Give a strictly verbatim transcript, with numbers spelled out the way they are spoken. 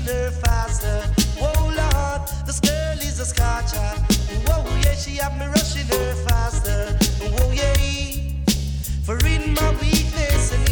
rushing her faster. Whoa, Lord, this girl is a scotcher. Whoa, yeah, she have me rushing her faster. Whoa, yeah, for in my weakness and